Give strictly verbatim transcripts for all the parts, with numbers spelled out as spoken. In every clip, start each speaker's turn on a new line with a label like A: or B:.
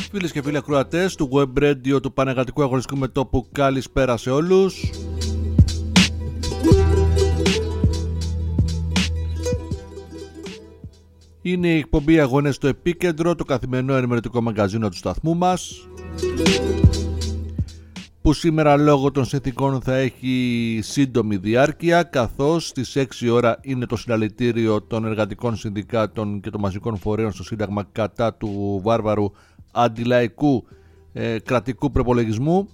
A: Φίλες και φίλοι ακροατές του Web Radio του Πανεργατικού Αγωνιστικού Μετώπου, καλησπέρα σε όλους. Είναι η εκπομπή Αγώνες στο Επίκεντρο, το καθημερινό ενημερωτικό μαγκαζίνο του σταθμού μας, που σήμερα λόγω των συνθηκών θα έχει σύντομη διάρκεια, καθώς στις έξι η ώρα είναι το συλλαλητήριο των εργατικών συνδικάτων και των μαζικών φορέων στο Σύνταγμα κατά του βάρβαρου αντιλαϊκού ε, κρατικού προπολογισμού.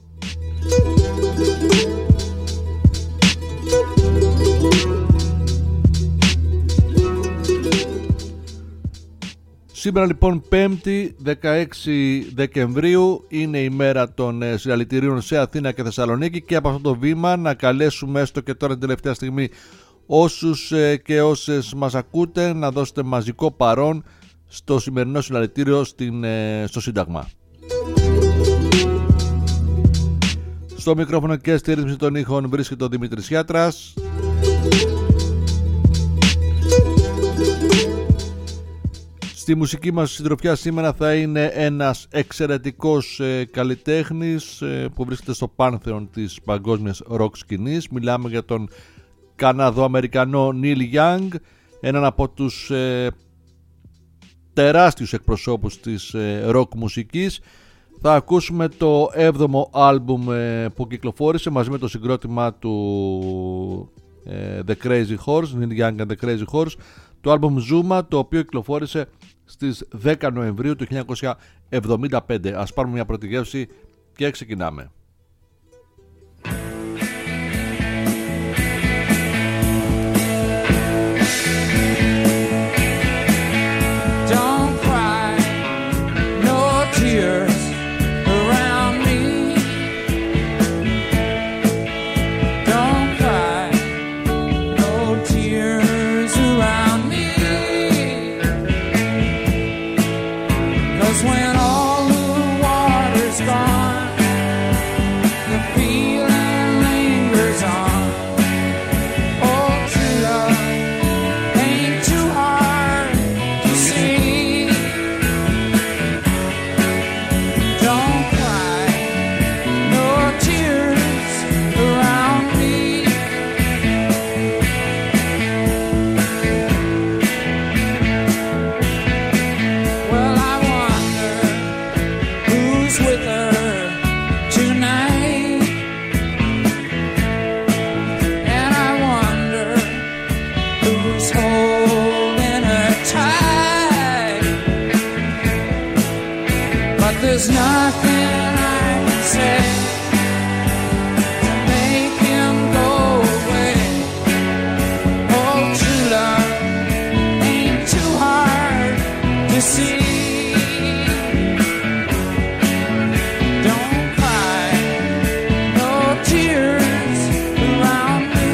A: Σήμερα λοιπόν πέμπτη δεκαέξι Δεκεμβρίου είναι η μέρα των ε, συλλαλητηρίων σε Αθήνα και Θεσσαλονίκη, και από αυτό το βήμα να καλέσουμε έστω και τώρα την τελευταία στιγμή όσους ε, και όσες μας ακούτε να δώσετε μαζικό παρόν στο σημερινό συλλαλητήριο στην, ε, στο Σύνταγμα. Στο μικρόφωνο και στη ρύθμιση των ήχων βρίσκεται ο Δημήτρης Γιάτρας. Στη μουσική μας συντροφιά σήμερα θα είναι ένας εξαιρετικός ε, καλλιτέχνης ε, που βρίσκεται στο πάνθεον της παγκόσμιας ροκ σκηνής. Μιλάμε για τον Καναδοαμερικανό Νίλ Γιάνγκ, έναν από τους ε, τεράστιους εκπροσώπους της ε, ροκ μουσικής. Θα ακούσουμε το έβδομο άλμπουμ ε, που κυκλοφόρησε μαζί με το συγκρότημα του ε, The Crazy Horse, Neil Young and The Crazy Horse, το άλμπουμ Zuma, το οποίο κυκλοφόρησε στις δέκα Νοεμβρίου του χίλια εννιακόσια εβδομήντα πέντε. Ας πάρουμε μια πρώτη γεύση και ξεκινάμε.
B: Don't cry, no tears around me. Don't cry, no tears around me. 'Cause when all the water's gone, the feeling lingers on. Oh, true love ain't too hard to see. Don't cry, no tears around me. Well, I wonder who's with her tonight, and I wonder who's holding her tight. But there's nothing I can say to make him go away. Oh, true love ain't too hard to see. Don't cry, no tears around me.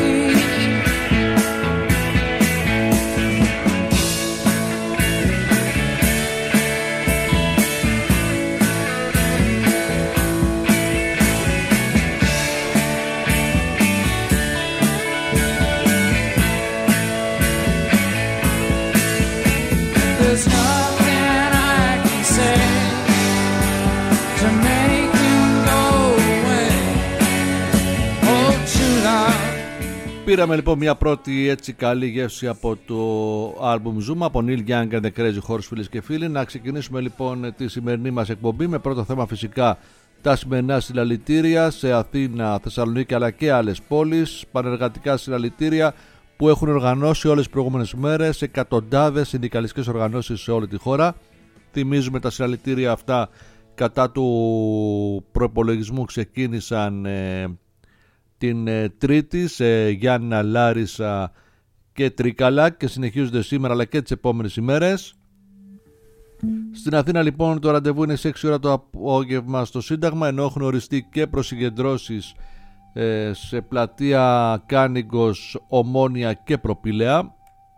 B: There's nothing I can say to make him go away. Oh, true love.
A: Πήραμε λοιπόν μια πρώτη έτσι καλή γεύση από το άλμπουμ Zoom από Neil Young and The Crazy Horse, φίλες και φίλοι. Να ξεκινήσουμε λοιπόν τη σημερινή μας εκπομπή με πρώτο θέμα φυσικά τα σημερινά συλλαλητήρια σε Αθήνα, Θεσσαλονίκη αλλά και άλλες πόλεις. Πανεργατικά συλλαλητήρια που έχουν οργανώσει όλες τις προηγούμενες μέρες εκατοντάδες συνδικαλιστικές οργανώσεις σε όλη τη χώρα. Θυμίζουμε τα συλλαλητήρια αυτά κατά του προϋπολογισμού ξεκίνησαν ε, την ε, Τρίτη σε Γιάννηνα, Λάρισα και Τρίκαλα και συνεχίζονται σήμερα αλλά και τις επόμενες ημέρες. Στην Αθήνα λοιπόν το ραντεβού είναι σε έξι ώρα το απόγευμα στο Σύνταγμα, ενώ έχουν οριστεί και προσυγκεντρώσεις ε, σε πλατεία Κάνικος, Ομόνια και Προπήλαια.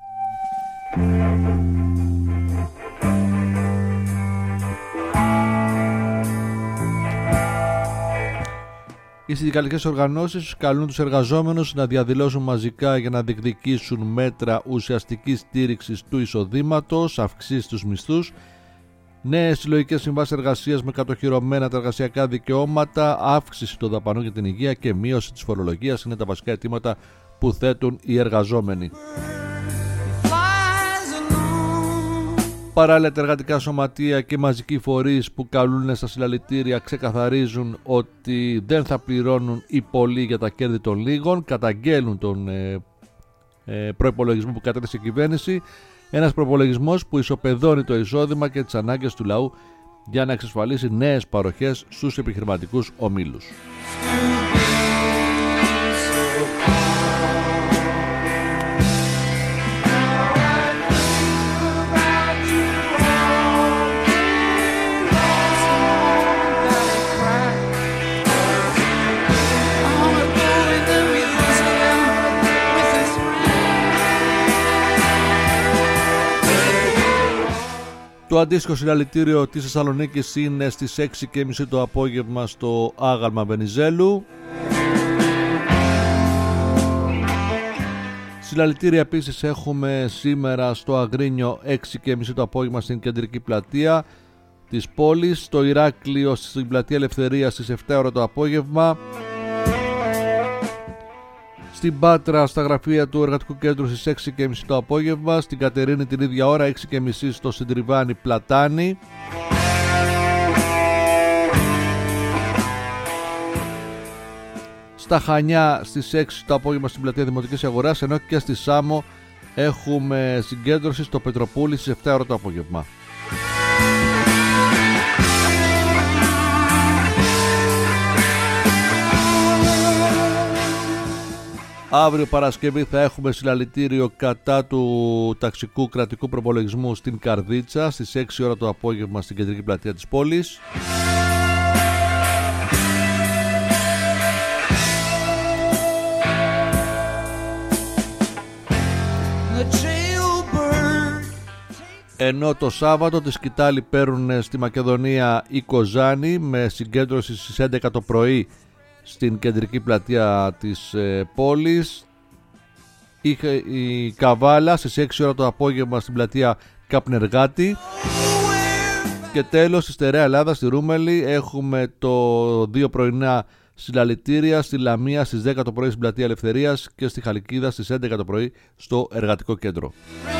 A: Οι συνδικαλιστικές οργανώσεις καλούν τους εργαζόμενους να διαδηλώσουν μαζικά για να διεκδικήσουν μέτρα ουσιαστικής στήριξης του εισοδήματος, αυξήσεις στους μισθούς Νέες συλλογικές συμβάσεις εργασίας με κατοχυρωμένα τα εργασιακά δικαιώματα, αύξηση των δαπανών για την υγεία και μείωση της φορολογίας είναι τα βασικά αιτήματα που θέτουν οι εργαζόμενοι. Παράλληλα, τα εργατικά σωματεία και μαζικοί φορείς που καλούν στα συλλαλητήρια ξεκαθαρίζουν ότι δεν θα πληρώνουν οι πολλοί για τα κέρδη των λίγων, καταγγέλνουν τον ε, ε, προϋπολογισμό που κατέθεσε η κυβέρνηση, ένας προϋπολογισμός που ισοπεδώνει το εισόδημα και τις ανάγκες του λαού για να εξασφαλίσει νέες παροχές στους επιχειρηματικούς ομίλους. Το αντίστοιχο συλλαλητήριο της Θεσσαλονίκης είναι στις έξι και μισή το απόγευμα στο Άγαλμα Βενιζέλου. Συλλαλητήρια επίσης έχουμε σήμερα στο Αγρίνιο έξι και μισή το απόγευμα στην κεντρική πλατεία της πόλης, στο Ηράκλειο στην πλατεία Ελευθερίας στις επτά ώρα το απόγευμα, στην Πάτρα στα γραφεία του Εργατικού Κέντρου στις έξι και μισή το απόγευμα, στην Κατερίνη την ίδια ώρα έξι και μισή στο Συντριβάνι Πλατάνη, στα Χανιά στις έξι το απόγευμα στην πλατεία Δημοτικής Αγοράς, ενώ και στη Σάμο έχουμε συγκέντρωση στο Πετροπούλι στις επτά ώρα το απόγευμα. Αύριο Παρασκευή θα έχουμε συλλαλητήριο κατά του ταξικού κρατικού προπολογισμού στην Καρδίτσα στις έξι ώρα το απόγευμα στην κεντρική πλατεία της πόλης. Ενώ το Σάββατο τη σκητάλη παίρνουν στη Μακεδονία οι Κοζάνοι με συγκέντρωση στις έντεκα το πρωί στην κεντρική πλατεία της ε, πόλης. Είχε η Καβάλα στις έξι ώρα το απόγευμα στην πλατεία Καπνεργάτη. Και τέλος στη Στερεά Ελλάδα στη Ρούμελη έχουμε το δύο πρωινά συλλαλητήρια, στη Λαμία στις δέκα το πρωί στην πλατεία Ελευθερίας και στη Χαλκίδα στις έντεκα το πρωί στο Εργατικό Κέντρο.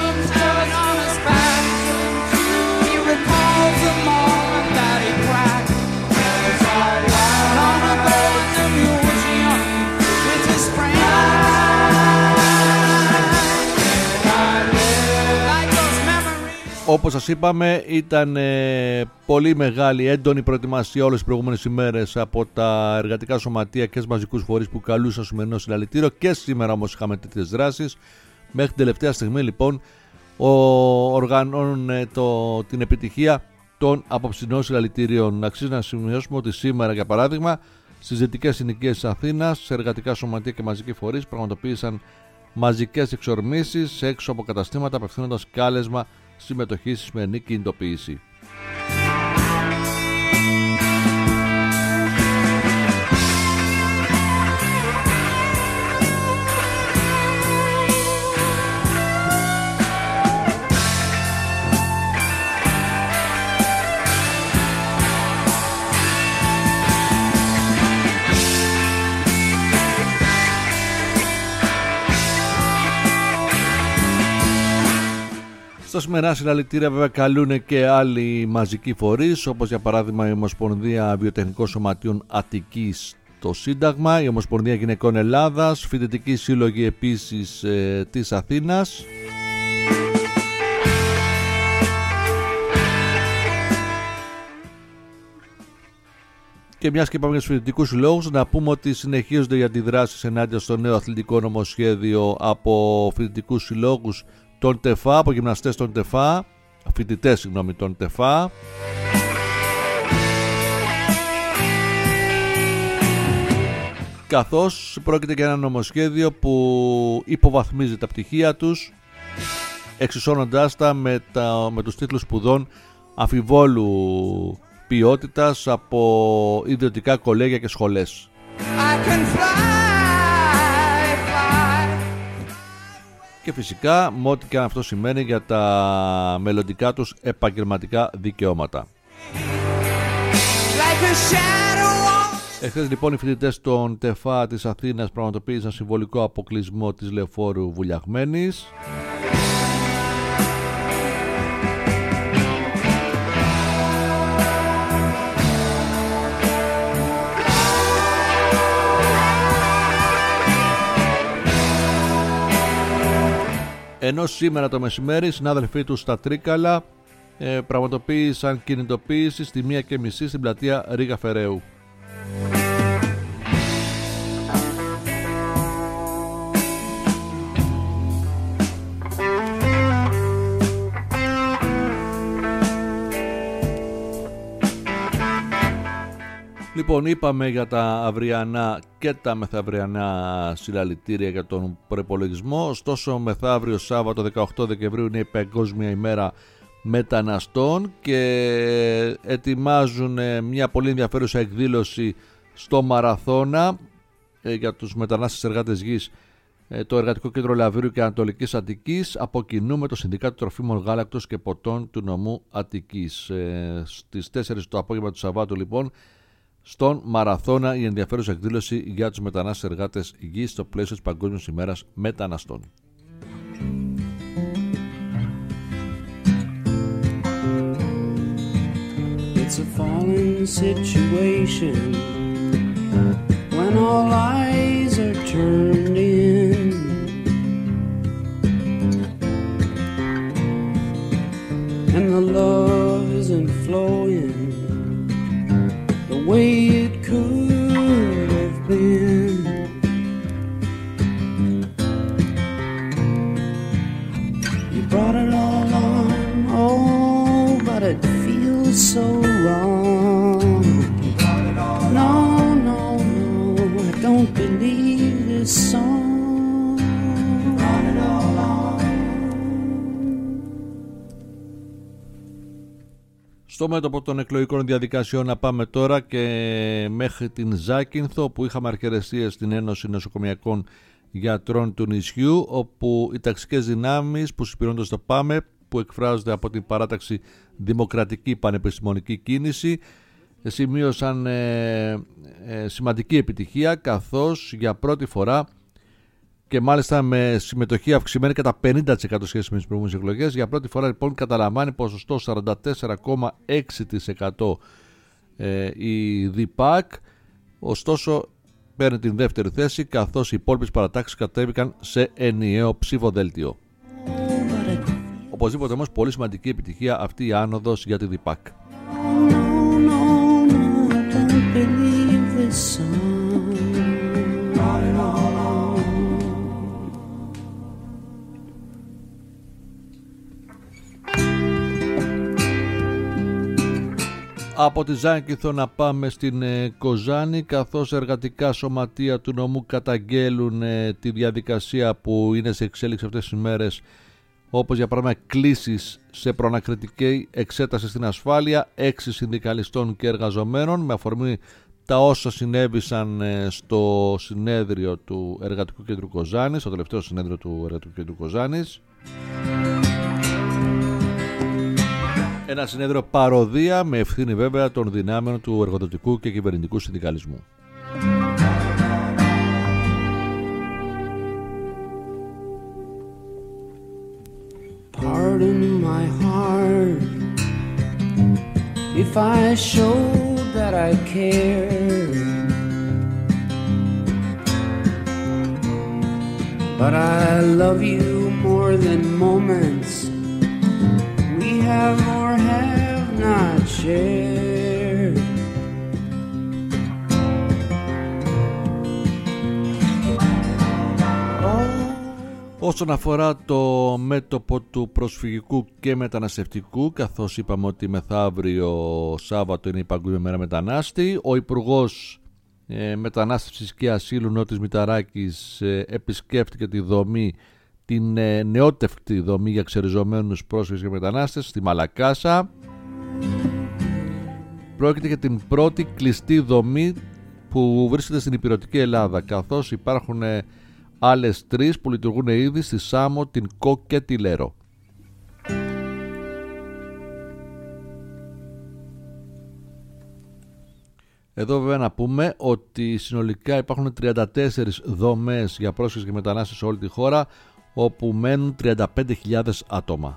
A: Όπως σας είπαμε, ήταν ε, πολύ μεγάλη έντονη προετοιμασία όλες τις προηγούμενες ημέρες από τα εργατικά σωματεία και τους μαζικούς φορείς που καλούσαν στο σημερινό συλλαλητήριο, και σήμερα όμως είχαμε τέτοιες δράσεις. Μέχρι την τελευταία στιγμή λοιπόν ο, οργανώνουν ε, το, την επιτυχία των απόψινών συλλαλητήριων. Αξίζει να σημειώσουμε ότι σήμερα, για παράδειγμα, στις δυτικές συνοικίες της Αθήνας, σε εργατικά σωματεία και μαζικοί φορείς πραγματοποίησαν μαζικές εξορμήσεις έξω από καταστήματα, απευθύνοντας κάλεσμα συμμετοχή στη σημερινή κινητοποίηση. Στα σημερινά συλλαλητήρια βέβαια καλούν και άλλοι μαζικοί φορείς, όπως για παράδειγμα η Ομοσπονδία Βιοτεχνικών Σωματείων Αττικής το Σύνταγμα, η Ομοσπονδία Γυναικών Ελλάδας, φοιτητικοί σύλλογοι επίσης ε, της Αθήνας. Και μιας και είπαμε για τους φοιτητικούς συλλόγους, να πούμε ότι συνεχίζονται οι αντιδράσεις ενάντια στο νέο αθλητικό νομοσχέδιο από φοιτητικούς συλλόγους των ΤΕΦΑ, από γυμναστές των ΤΕΦΑ, φοιτητές συγγνώμη των ΤΕΦΑ. Καθώς πρόκειται για ένα νομοσχέδιο που υποβαθμίζει τα πτυχία τους, εξισώνοντάς τα με, τα, με τους τίτλους σπουδών αμφιβόλου ποιότητας από ιδιωτικά κολέγια και σχολές. και φυσικά με ό,τι και αν αυτό σημαίνει για τα μελλοντικά τους επαγγελματικά δικαιώματα. Εχθές λοιπόν οι φοιτητές των ΤΕΦΑ της Αθήνας πραγματοποίησαν συμβολικό αποκλεισμό της Λεωφόρου Βουλιαγμένης. Ενώ σήμερα το μεσημέρι οι συνάδελφοί τους στα Τρίκαλα ε, πραγματοποίησαν κινητοποίηση στη μία και μισή στην πλατεία Ρίγα Φεραίου. Λοιπόν, είπαμε για τα αυριανά και τα μεθαυριανά συλλαλητήρια για τον προϋπολογισμό. Ωστόσο, μεθαύριο Σάββατο δεκαοκτώ Δεκεμβρίου είναι η Παγκόσμια ημέρα μεταναστών και ετοιμάζουν μια πολύ ενδιαφέρουσα εκδήλωση στο Μαραθώνα για τους μετανάστες εργάτες γης, το Εργατικό Κέντρο Λαβρίου και Ανατολικής Αττικής, από κοινού με το Συνδικάτο Τροφίμων Γάλακτος και Ποτών του νομού Αττικής. Στις τέσσερις το απόγευμα του Σαββάτου λοιπόν, στον Μαραθώνα, η ενδιαφέρουσα εκδήλωση για τους μετανάστες εργάτες γης στο πλαίσιο της Παγκόσμιας ημέρας μεταναστών.
B: It's a fallen situation when all eyes are turned in. And the love isn't flowing the way it could have been. You brought it all on, oh, but it feels so wrong. No, no, no, I don't believe this song. Brought it all on.
A: Στο μέτωπο των εκλογικών διαδικασιών να πάμε τώρα και μέχρι την Ζάκυνθο, που είχαμε αρχαιρεσίες στην Ένωση Νοσοκομιακών Γιατρών του νησιού, όπου οι ταξικές δυνάμεις που συμπληρώνονται στο ΠΑΜΕ, που εκφράζονται από την παράταξη Δημοκρατική Πανεπιστημονική Κίνηση, σημείωσαν ε, ε, σημαντική επιτυχία, καθώς για πρώτη φορά, και μάλιστα με συμμετοχή αυξημένη κατά πενήντα τοις εκατό σχέση με τις προηγούμενες εκλογές, για πρώτη φορά λοιπόν καταλαμβάνει ποσοστό σαράντα τέσσερα κόμμα έξι τοις εκατό ε, η ΔΙΠΑΚ. Ωστόσο παίρνει την δεύτερη θέση, καθώς οι υπόλοιπες παρατάξεις κατέβηκαν σε ενιαίο ψηφοδέλτιο. Οπωσδήποτε όμως πολύ σημαντική επιτυχία αυτή η άνοδος για τη ΔΙΠΑΚ. Από τη Ζάκυνθο να πάμε στην ε, Κοζάνη, καθώς εργατικά σωματεία του νομού καταγγέλουν ε, τη διαδικασία που είναι σε εξέλιξη αυτές τις ημέρες, όπως για παράδειγμα κλήσεις σε προανακριτική εξέταση στην ασφάλεια έξι συνδικαλιστών και εργαζομένων, με αφορμή τα όσα συνέβησαν ε, στο συνέδριο του Εργατικού Κέντρου Κοζάνης, στο τελευταίο συνέδριο του Εργατικού Κέντρου Κοζάνης. Ένα συνέδριο παροδία, με ευθύνη βέβαια των δυνάμεων του εργοδοτικού και κυβερνητικού συνδικαλισμού.
B: Pardon my heart if I show that I care, but I love you more than moments we have or have not shared.
A: Όσον αφορά το μέτωπο του προσφυγικού και μεταναστευτικού, καθώς είπαμε ότι μεθαύριο Σάββατο είναι η Παγκόσμια Μέρα Μετανάστη, ο Υπουργός ε, Μετανάστευσης και Ασύλου Νότης Μηταράκης ε, επισκέφτηκε τη δομή, την ε, νεότευκτη δομή για ξεριζωμένους πρόσφυγες και μετανάστες στη Μαλακάσα. Πρόκειται για την πρώτη κλειστή δομή που βρίσκεται στην Ηπειρωτική Ελλάδα, καθώς υπάρχουν ε, άλλες τρεις που λειτουργούν ήδη στη Σάμο, την Κο και τη Λέρο. Εδώ βέβαια να πούμε ότι συνολικά υπάρχουν τριάντα τέσσερις δομές για πρόσφυγες και μετανάστες σε όλη τη χώρα, όπου μένουν τριάντα πέντε χιλιάδες άτομα.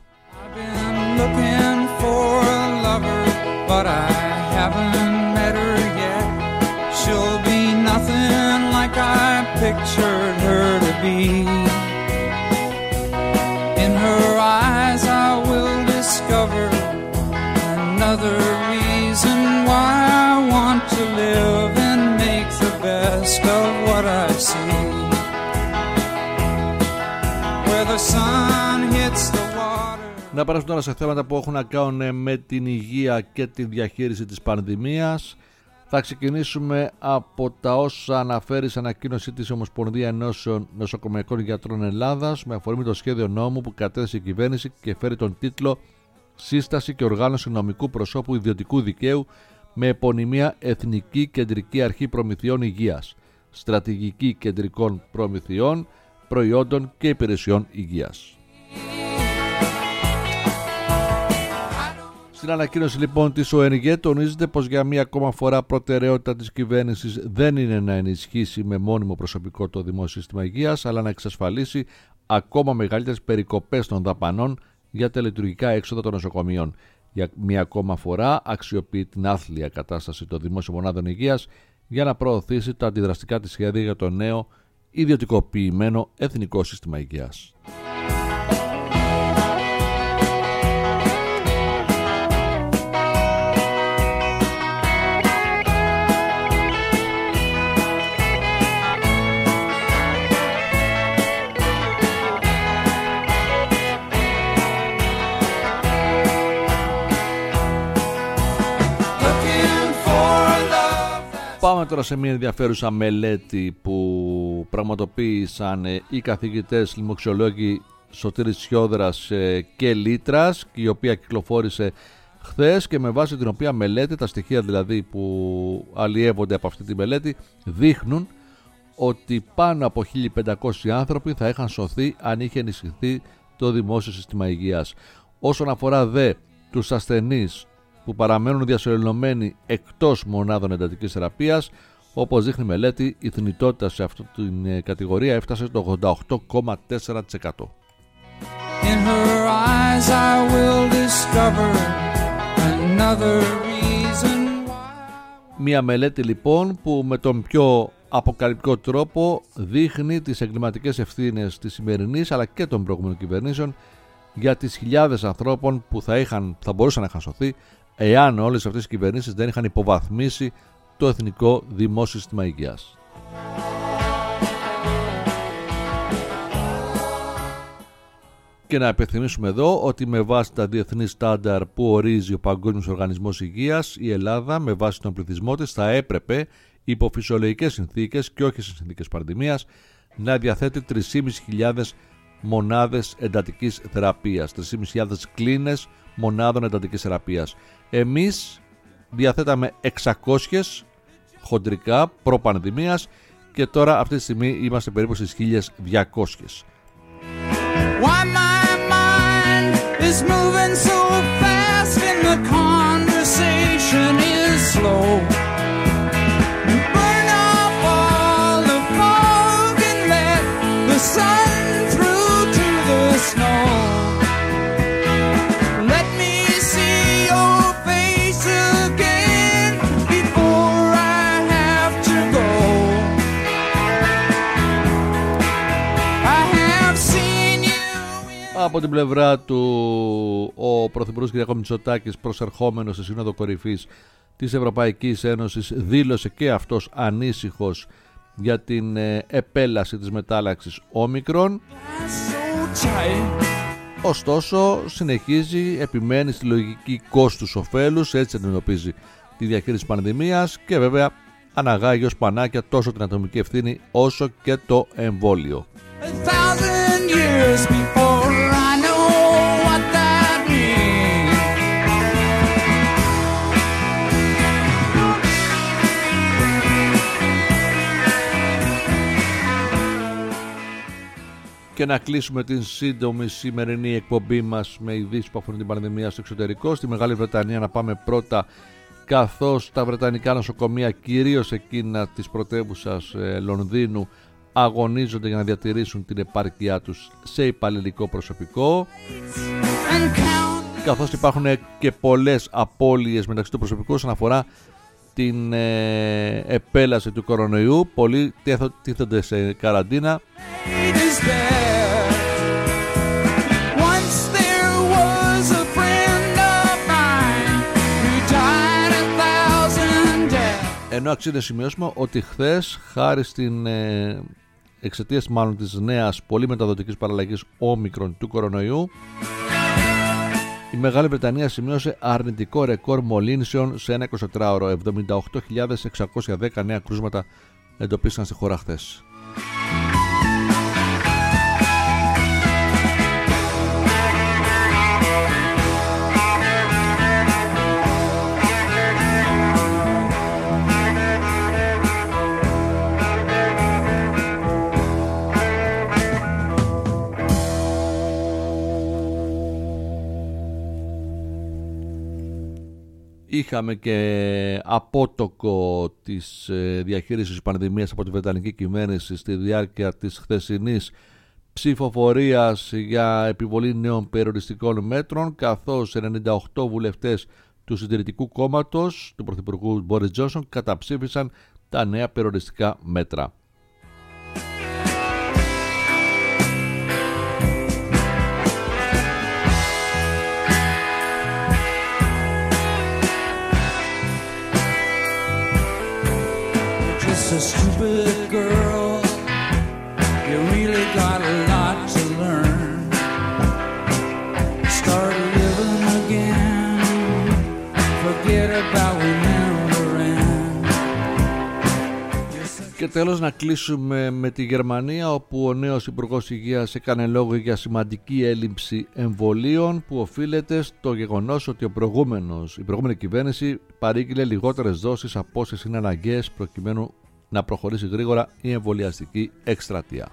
A: Να περάσουμε τώρα σε θέματα που έχουν να κάνουν με την υγεία και τη διαχείριση της πανδημίας. Θα ξεκινήσουμε από τα όσα αναφέρει σε ανακοίνωσή της Ομοσπονδία Ενώσεων Νοσοκομειακών Γιατρών Ελλάδας με αφορμή το σχέδιο νόμου που κατέθεσε η κυβέρνηση και φέρει τον τίτλο «Σύσταση και οργάνωση νομικού προσώπου ιδιωτικού δικαίου με επωνυμία Εθνική Κεντρική Αρχή Προμηθειών Υγείας, Στρατηγική Κεντρικών Προμηθειών, Προϊόντων και Υπηρεσιών Υγείας». Στην ανακοίνωση λοιπόν της ΟΕΝΓΕ τονίζεται πως για μία ακόμα φορά προτεραιότητα της κυβέρνησης δεν είναι να ενισχύσει με μόνιμο προσωπικό το δημόσιο σύστημα υγείας, αλλά να εξασφαλίσει ακόμα μεγαλύτερες περικοπές των δαπανών για τα λειτουργικά έξοδα των νοσοκομείων. Για μία ακόμα φορά αξιοποιεί την άθλια κατάσταση των δημόσιων μονάδων υγείας για να προωθήσει τα αντιδραστικά της σχέδια για το νέο ιδιωτικοποιημένο εθνικό σύστημα υγείας. Πάμε τώρα σε μια ενδιαφέρουσα μελέτη που πραγματοποίησαν οι καθηγητές λοιμοξιολόγοι Σωτήρης Σιόδρας και Λίτρας, η οποία κυκλοφόρησε χθες, και με βάση την οποία μελέτη, τα στοιχεία δηλαδή που αλλιεύονται από αυτή τη μελέτη, δείχνουν ότι πάνω από χίλια πεντακόσιοι άνθρωποι θα είχαν σωθεί αν είχε ενισχυθεί το δημόσιο σύστημα υγείας. Όσον αφορά δε τους ασθενείς που παραμένουν διασωληνωμένοι εκτός μονάδων εντατικής θεραπείας, όπως δείχνει η μελέτη, η θνητότητα σε αυτή την κατηγορία έφτασε το ογδόντα οκτώ κόμμα τέσσερα τοις εκατό. Μια μελέτη λοιπόν που με τον πιο αποκαλυπτικό τρόπο δείχνει τις εγκληματικές ευθύνες της σημερινής αλλά και των προηγούμενων κυβερνήσεων για τις χιλιάδες ανθρώπων που θα, είχαν, θα μπορούσαν να είχαν σωθεί εάν όλες αυτές οι κυβερνήσεις δεν είχαν υποβαθμίσει το εθνικό δημόσιο σύστημα υγείας. Και να επιθυμίσουμε εδώ ότι με βάση τα διεθνή στάνταρ που ορίζει ο Παγκόσμιος Οργανισμός Υγείας, η Ελλάδα με βάση τον πληθυσμό της θα έπρεπε υπό φυσιολογικές συνθήκες και όχι σε συνθήκες πανδημίας να διαθέτει τρεις χιλιάδες πεντακόσιες μονάδες εντατικής θεραπείας, τρεις χιλιάδες πεντακόσιες κλίνες μονάδων εντατικής θεραπείας. Εμείς διαθέταμε εξακόσιες χοντρικά προπανδημίας και τώρα αυτή τη στιγμή είμαστε περίπου στις χίλια διακόσιες. Why my mind is moving so fast and the conversation is slow. Burn off all the fog and let the sun through to the snow. Let me see your face again before I have to go. I have seen you. Από την πλευρά του, ο Πρωθυπουργός κ. Μητσοτάκης, προσερχόμενος σε Σύνοδο Κορυφής της Ευρωπαϊκής Ένωσης, δήλωσε και αυτός ανήσυχος για την ε, επέλαση της μετάλλαξης Όμικρον. Ωστόσο, συνεχίζει, επιμένει στη λογική κόστους-οφέλους, έτσι αντιμετωπίζει τη διαχείριση της πανδημίας και βέβαια αναγάγει ως πανάκια τόσο την ατομική ευθύνη όσο και το εμβόλιο. Και να κλείσουμε την σύντομη σημερινή εκπομπή μας με ειδήσεις που αφορούν την πανδημία στο εξωτερικό. Στη Μεγάλη Βρετανία να πάμε πρώτα, καθώς τα βρετανικά νοσοκομεία, κυρίως εκείνα της πρωτεύουσας ε, Λονδίνου, αγωνίζονται για να διατηρήσουν την επάρκειά τους σε υπαλληλικό προσωπικό, καθώς υπάρχουν και πολλές απώλειες μεταξύ του προσωπικού όσον αφορά την ε, επέλαση του κορονοϊού. Πολλοί τίθενται σε καραντίνα. Ενώ αξίζει να σημειώσουμε ότι χθες, χάρη στην ε, εξαιτίας μάλλον της νέας πολύ μεταδοτικής παραλλαγής όμικρον του κορονοϊού, η Μεγάλη Βρετανία σημείωσε αρνητικό ρεκόρ μολύνσεων σε ένα εικοσιτετράωρο. εβδομήντα οκτώ χιλιάδες εξακόσια δέκα νέα κρούσματα εντοπίστηκαν στη χώρα χθες. Είχαμε και απότοκο της διαχείρισης της πανδημίας από τη Βρετανική κυβέρνηση στη διάρκεια της χθεσινής ψηφοφορίας για επιβολή νέων περιοριστικών μέτρων, καθώς ενενήντα οκτώ βουλευτές του Συντηρητικού Κόμματος του Πρωθυπουργού Μπόρις Τζόνσον καταψήφισαν τα νέα περιοριστικά μέτρα.
B: A stupid girl, you really got a lot to learn. Start living again, forget about remembering.
A: Και τέλος να κλείσουμε με τη Γερμανία, όπου ο νέος Υπουργός Υγείας έκανε λόγο για σημαντική έλλειψη εμβολίων που οφείλεται στο γεγονός ότι ο προηγούμενος, η προηγούμενη κυβέρνηση παρήγγειλε λιγότερες δόσεις από όσες είναι αναγκαίες προκειμένου να προχωρήσει γρήγορα η εμβολιαστική εκστρατεία.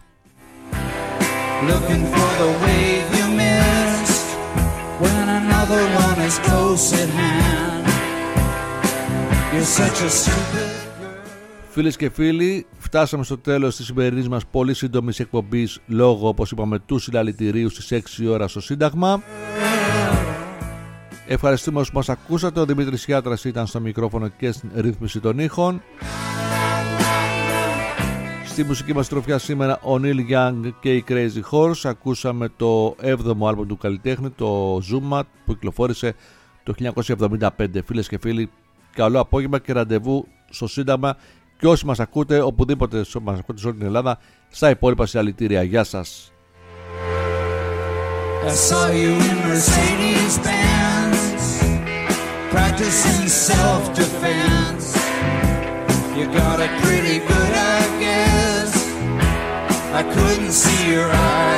A: Φίλες και φίλοι, φτάσαμε στο τέλος της σημερινής μας πολύ σύντομης εκπομπής λόγω, όπως είπαμε, του συλλαλητηρίου στις έξι ώρα στο Σύνταγμα. Ευχαριστούμε όσους μας ακούσατε. Ο Δημήτρης Γιάτρας ήταν στο μικρόφωνο και στην ρύθμιση των ήχων. Στη μουσική μας τροφιά σήμερα ο Neil Young και οι Crazy Horse. Ακούσαμε το έβδομο άλμπομ του καλλιτέχνη, το Zuma, που κυκλοφόρησε το χίλια εννιακόσια εβδομήντα πέντε. Φίλες και φίλοι, καλό απόγευμα και ραντεβού στο Σύνταγμα, και όσοι μας ακούτε οπουδήποτε μας ακούτε σε όλη την Ελλάδα, στα υπόλοιπα συλλαλητήρια. Γεια σας. I saw you in Mercedes Benz, practicing self-defense. You got it pretty good, I guess. I couldn't see your eyes.